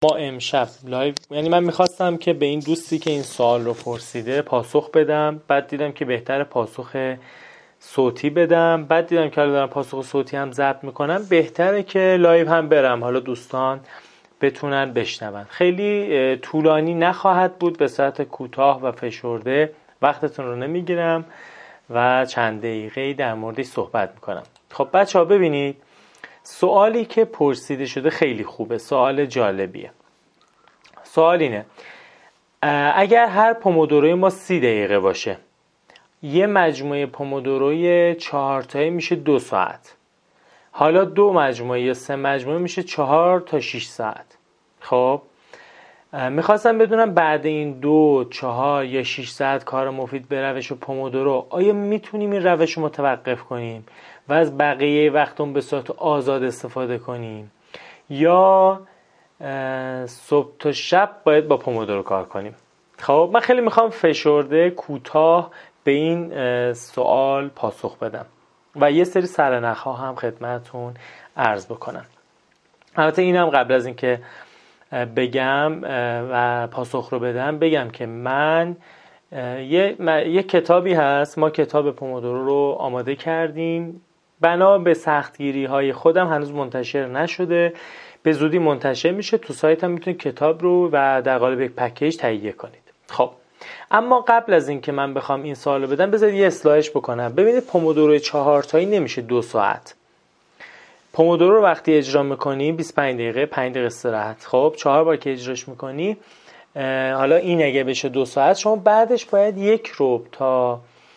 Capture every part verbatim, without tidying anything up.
ما امشب لایو، یعنی من میخواستم که به این دوستی که این سوال رو پرسیده پاسخ بدم، بعد دیدم که بهتر پاسخ صوتی بدم، بعد دیدم که حالا دارم پاسخ صوتی هم ضبط میکنم، بهتره که لایو هم برم، حالا دوستان بتونن بشنون. خیلی طولانی نخواهد بود، به صورت کوتاه و فشرده، وقتتون رو نمیگیرم و چند دقیقه‌ای در موردش صحبت میکنم. خب بچه ها ببینید، سوالی که پرسیده شده خیلی خوبه، سوال جالبیه. سوال اینه: اگر هر پومودوروی ما سی دقیقه باشه، یه مجموعه پومودوروی چهار تایی میشه دو ساعت، حالا دو مجموعه یا سه مجموعه میشه چهار تا شش ساعت. خب میخواستم بدونم بعد این دو، چهار یا شش ساعت کار مفید به روش پومودورو، آیا میتونیم این روش رو متوقف کنیم و از بقیه وقتون به صورت آزاد استفاده کنیم، یا صبح تا شب باید با پومودورو کار کنیم؟ خب من خیلی میخوام فشرده کوتاه به این سوال پاسخ بدم و یه سری سرنخ‌ها هم خدمتتون عرض بکنم. البته اینم قبل از اینکه بگم و پاسخ رو بدم بگم که من یه, یه کتابی هست، ما کتاب پومودورو رو آماده کردیم، بنا به سختگیری های خودم هنوز منتشر نشده، به زودی منتشر میشه. تو سایت هم میتونید کتاب رو و در قالب یک پکیج تهیه کنید. خب اما قبل از اینکه من بخوام این سوالو بدم، بذارید یه اصلاحش بکنم. ببینید پومودورو چهار تایی نمیشه دو ساعت. پومودورو رو وقتی اجرا میکنی بیست و پنج دقیقه، پنج دقیقه استراحت. خب چهار بار که اجراش میکنی، حالا این اگه بشه دو ساعت، شما بعدش باید یک ربع تا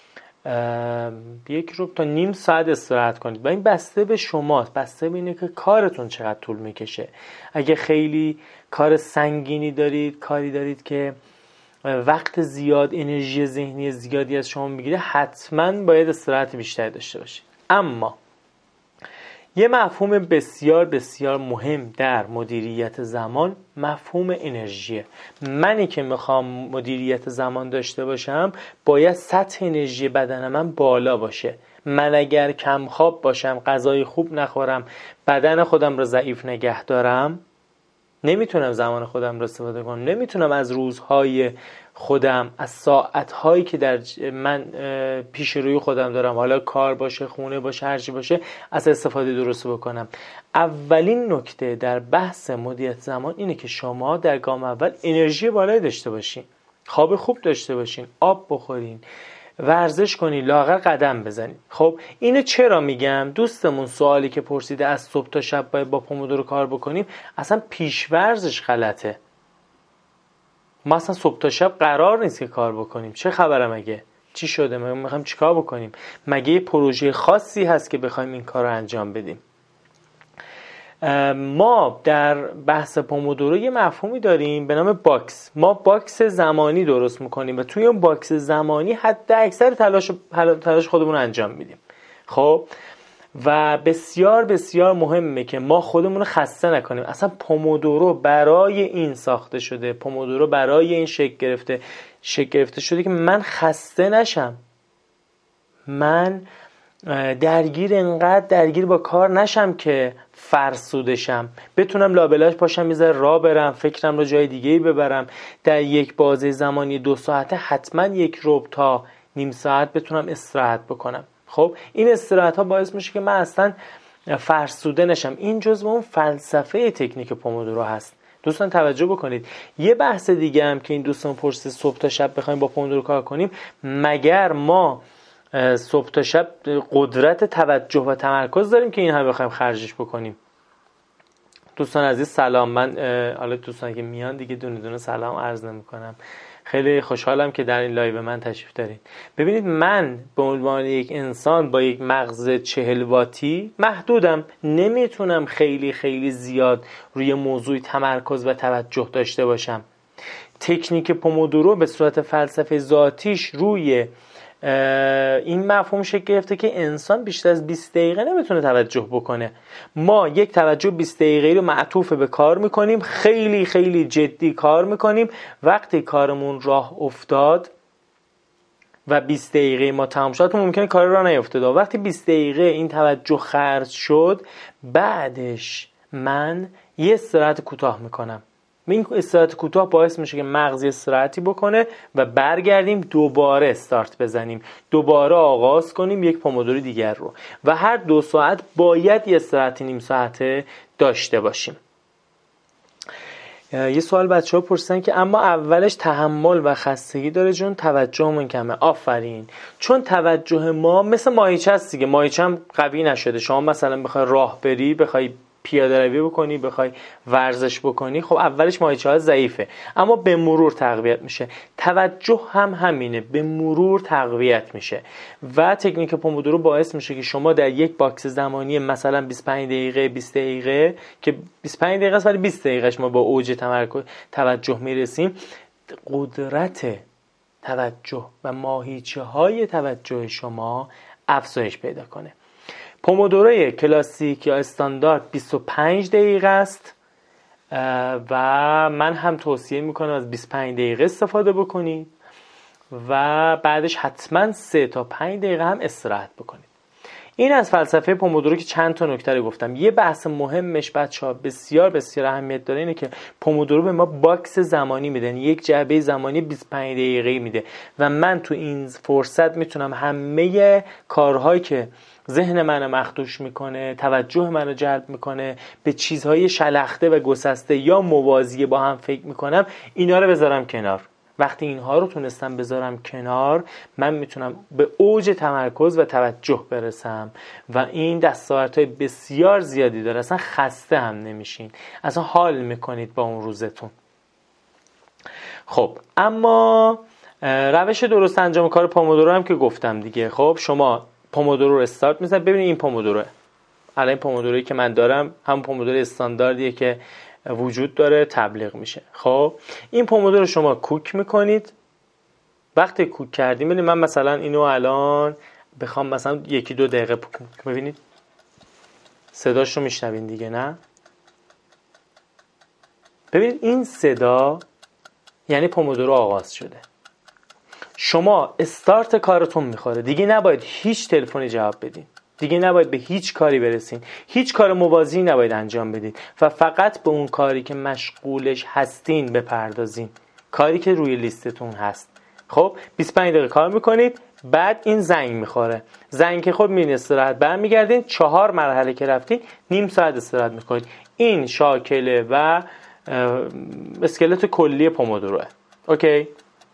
یک ربع تا نیم ساعت استراحت کنید و این بسته به شماست، بسته به اینه که کارتون چقدر طول میکشه. اگه خیلی کار سنگینی دارید، کاری دارید که وقت زیاد، انرژی ذهنی زیادی از شما میگیره، حتما باید استراحت بیشتری داشته باشید. اما یه مفهوم بسیار بسیار مهم در مدیریت زمان، مفهوم انرژیه. منی که میخوام مدیریت زمان داشته باشم، باید سطح انرژی بدن من بالا باشه. من اگر کم خواب باشم، غذای خوب نخورم، بدن خودم رو ضعیف نگه دارم، نمیتونم زمان خودم رو استفاده کنم، نمیتونم از روزهای خودم، از ساعتهایی که در من پیش روی خودم دارم، حالا کار باشه، خونه باشه، هر چی باشه، از استفاده درست بکنم. اولین نکته در بحث مدیریت زمان اینه که شما در گام اول انرژی بالایی داشته باشین، خواب خوب داشته باشین، آب بخورین، ورزش کنین، لااقل قدم بزنین. خب اینو چرا میگم؟ دوستمون سوالی که پرسیده از صبح تا شب باید با پومودورو کار بکنیم، اصلا پیش‌ورزش غلطه. ما اصلا صبح تا شب قرار نیست که کار بکنیم. چه خبره مگه؟ چی شده؟ ما میخوایم چیکار بکنیم؟ مگه یه پروژه خاصی هست که بخوایم این کار رو انجام بدیم؟ ما در بحث پومودورو یه مفهومی داریم به نام باکس. ما باکس زمانی درست میکنیم و توی اون باکس زمانی حد اکثر تلاش تلاش خودمون رو انجام میدیم. خب و بسیار بسیار مهمه که ما خودمون رو خسته نکنیم. اصلا پومودورو برای این ساخته شده، پومودورو برای این شکل گرفته شکل گرفته شده که من خسته نشم، من درگیر انقدر درگیر با کار نشم که فرسودشم، بتونم لابلاش پاشم یه ذره راه برم، فکرم رو جای دیگه‌ای ببرم، در یک بازه زمانی دو ساعته حتما یک ربع تا نیم ساعت بتونم استراحت بکنم. خب این استراحت ها باعث میشه که من اصلا فرسوده نشم. این جزء اون فلسفه تکنیک پومودورو هست. دوستان توجه بکنید. یه بحث دیگه هم که این دوستان پرسید، صبح تا شب بخوایم با پومودورو کار کنیم، مگر ما صبح تا شب قدرت توجه و تمرکز داریم که این هم بخوایم خرجش بکنیم؟ دوستان عزیز سلام. من حالا دوستان که میان دیگه دونه دونه سلام عرض نمی‌کنم. خیلی خوشحالم که در این لایو من تشریف دارید. ببینید من به عنوان یک انسان با یک مغز چهل واتی محدودم، نمیتونم خیلی خیلی زیاد روی موضوع تمرکز و توجه داشته باشم. تکنیک پومودورو به صورت فلسفه ذاتیش روی این مفهوم شکل گرفته که انسان بیشتر از بیست دقیقه نمیتونه توجه بکنه. ما یک توجه بیست دقیقه‌ای رو معطوف به کار میکنیم، خیلی خیلی جدی کار میکنیم. وقتی کارمون راه افتاد و بیست دقیقه ما تمام شد، ممکنه کار راه نیفتاده. وقتی بیست دقیقه این توجه خرج شد، بعدش من یه استراحت کوتاه میکنم. این استراحت کوتاه باعث میشه که مغز استراحتی بکنه و برگردیم دوباره استارت بزنیم، دوباره آغاز کنیم یک پومودورو دیگر رو و هر دو ساعت باید یه استراحت نیم ساعته داشته باشیم. یه سوال بچه ها پرسیدن که اما اولش تحمل و خستگی داره چون توجهمون کمه. آفرین. چون توجه ما مثل ماهیچه است دیگه، ماهیچه هم قوی نشده. شما مثلا بخوای راه بری، بخوای پیاده روی بکنی، بخوای ورزش بکنی، خب اولش ماهیچه ها ضعیفه اما به مرور تقویت میشه. توجه هم همینه، به مرور تقویت میشه و تکنیک پومودورو باعث میشه که شما در یک باکس زمانی مثلا بیست و پنج دقیقه بیست دقیقه که بیست و پنج دقیقه است ولی بیست دقیقهش ما با اوج تمرکز توجه میرسیم، قدرت توجه و ماهیچه های توجه شما افزایش پیدا کنه. پومودوروی کلاسیک یا استاندارد بیست و پنج دقیقه است و من هم توصیه میکنم از بیست و پنج دقیقه استفاده بکنید و بعدش حتما سه تا پنج دقیقه هم استراحت بکنید. این از فلسفه پومودورو که چند تا نکته رو گفتم. یه بحث مهمش بچه‌ها بسیار بسیار اهمیت داره اینه که پومودورو به ما باکس زمانی میده، یک جعبه زمانی بیست و پنج دقیقه‌ای میده و من تو این فرصت میتونم همه کارهایی که ذهن منو مخدوش میکنه، توجه منو جلب میکنه، به چیزهای شلخته و گسسته یا موازی با هم فکر میکنم، اینا رو بذارم کنار. وقتی اینها رو تونستم بذارم کنار، من میتونم به اوج تمرکز و توجه برسم و این دستاوردهای بسیار زیادی داره. اصلا خسته هم نمیشین، اصلا حال میکنید با اون روزتون. خب اما روش درست انجام کار پومودورو هم که گفتم دیگه. خب شما پومودورو رو استارت میزنید. ببینید این پومودوروه، الان این پومودورویی که من دارم هم پومودورو استانداردیه که وجود داره، تبلیغ میشه. خب این پومودورو رو شما کوک میکنید. وقتی کوک کردیم، ببینید من مثلا اینو الان بخوام مثلا یکی دو دقیقه کوک، ببینید صداش رو میشنوین دیگه، نه؟ ببینید این صدا یعنی پومودورو آغاز شده. شما استارت کارتون میخوره دیگه، نباید هیچ تلفنی جواب بدین، دیگه نباید به هیچ کاری برسین، هیچ کار موازی نباید انجام بدین و فقط به اون کاری که مشغولش هستین بپردازین، کاری که روی لیستتون هست. خب بیست و پنج دقیقه کار میکنید، بعد این زنگ میخوره، زنگ که خب میرین استراحت، برمیگردین، چهار مرحله که رفتین نیم ساعت استراحت میکنید. این شاکله و اسکلت کلی پومودوروه. اوکی،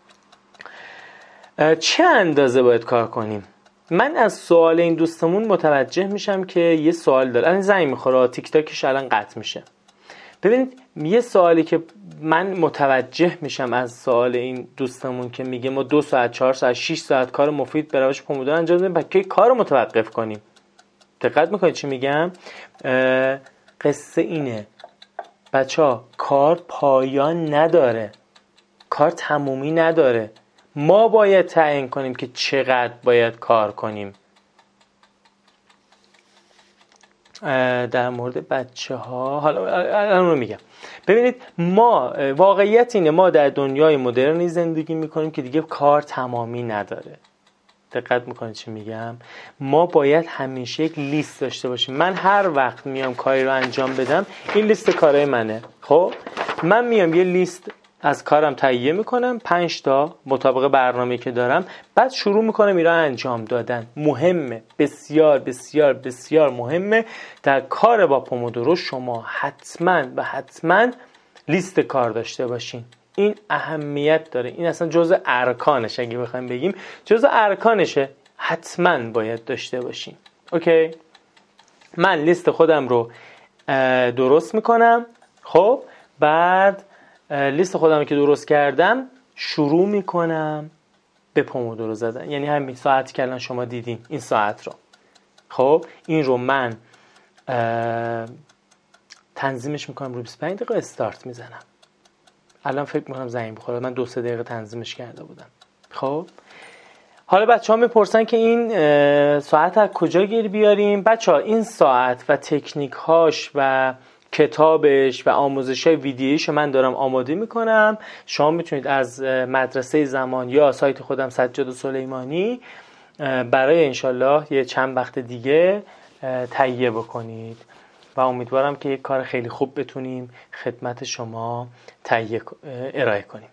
چه اندازه باید کار کنیم؟ من از سوال این دوستمون متوجه میشم که یه سوال داره. الان زنگ میخوره، تیک تاکش الان قطع میشه. ببینید یه سوالی که من متوجه میشم از سوال این دوستمون که میگه ما دو ساعت، چهار ساعت، شش ساعت کار مفید به روش پومودورو انجام بدیم، بعد کی کارو متوقف کنیم؟ دقت میکنید چی میگم؟ قصه اینه بچه‌ها، کار پایان نداره، کار تمومی نداره. ما باید تعیین کنیم که چقدر باید کار کنیم. در مورد بچه ها حالا الان رو میگم. ببینید ما واقعیت اینه، ما در دنیای مدرنی زندگی میکنیم که دیگه کار تمامی نداره. دقت میکنید چی میگم؟ ما باید همیشه یک لیست داشته باشیم. من هر وقت میام کاری رو انجام بدم، این لیست کارهای منه. خب من میام یه لیست از کارم تهیه میکنم، پنج تا مطابق برنامه‌ای که دارم، بعد شروع میکنم اینا انجام دادن. مهمه، بسیار بسیار بسیار مهمه در کار با پومودورو شما حتما و حتما لیست کار داشته باشین. این اهمیت داره، این اصلا جزء ارکانش، اگه بخوایم بگیم جزء ارکانشه، حتما باید داشته باشین. اوکی، من لیست خودم رو درست میکنم. خب بعد لیست خودم که درست کردم شروع میکنم به پومودورو زدن، یعنی همین ساعتی که الان شما دیدین، این ساعت رو. خب این رو من تنظیمش میکنم رو بیست و پنج دقیقه استارت میزنم. الان فکر میکنم زنگ بخوره، من دو سه دقیقه تنظیمش کرده بودم. خب حالا بچه ها میپرسن که این ساعت از کجا گیر بیاریم؟ بچه ها این ساعت و تکنیک هاش و کتابش و آموزش‌های ویدیوییش من دارم آماده میکنم. شما میتونید از مدرسه زمان یا سایت خودم سجاد سلیمانی برای انشالله یه چند وقت دیگه تهیه بکنید و امیدوارم که یک کار خیلی خوب بتونیم خدمت شما تهیه ارائه کنیم.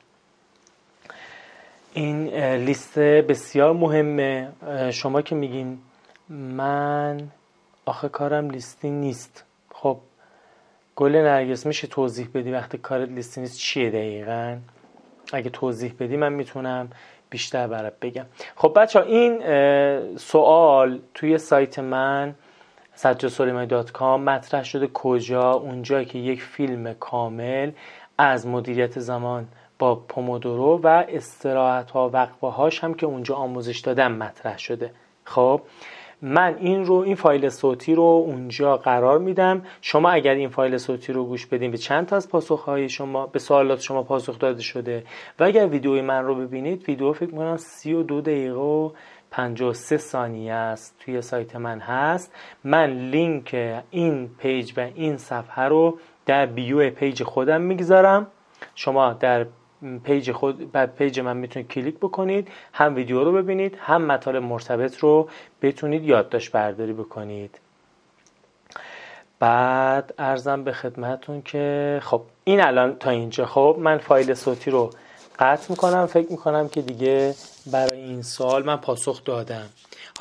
این لیست بسیار مهمه. شما که میگین من آخه کارم لیستی نیست، خب گل نرگس میشه توضیح بدی وقتی کارت لیستی نیست چیه دقیقاً؟ اگه توضیح بدی من میتونم بیشتر برات بگم. خب بچه ها، این سوال توی سایت من سجاد سلیمانی دات کام مطرح شده. کجا؟ اونجایی که یک فیلم کامل از مدیریت زمان با پومودورو و استراحت ها وقفه هاش هم که اونجا آموزش دادم مطرح شده. خب من این رو این فایل صوتی رو اونجا قرار میدم. شما اگر این فایل صوتی رو گوش بدین به چند تا از پاسخهای شما به سوالات شما پاسخ داده شده و اگر ویدیوی من رو ببینید، ویدیو فکر می‌کنم سی و دو دقیقه و پنجاه و سه ثانیه است، توی سایت من هست. من لینک این پیج و این صفحه رو در بیو پیج خودم میگذارم. شما در پیج خود بعد پیج من میتونید کلیک بکنید، هم ویدیو رو ببینید، هم مطالب مرتبط رو بتونید یادداشت برداری بکنید. بعد عرضم به خدمتون که خب این الان تا اینجا. خب من فایل صوتی رو قطع میکنم. فکر میکنم که دیگه برای این سوال من پاسخ دادم.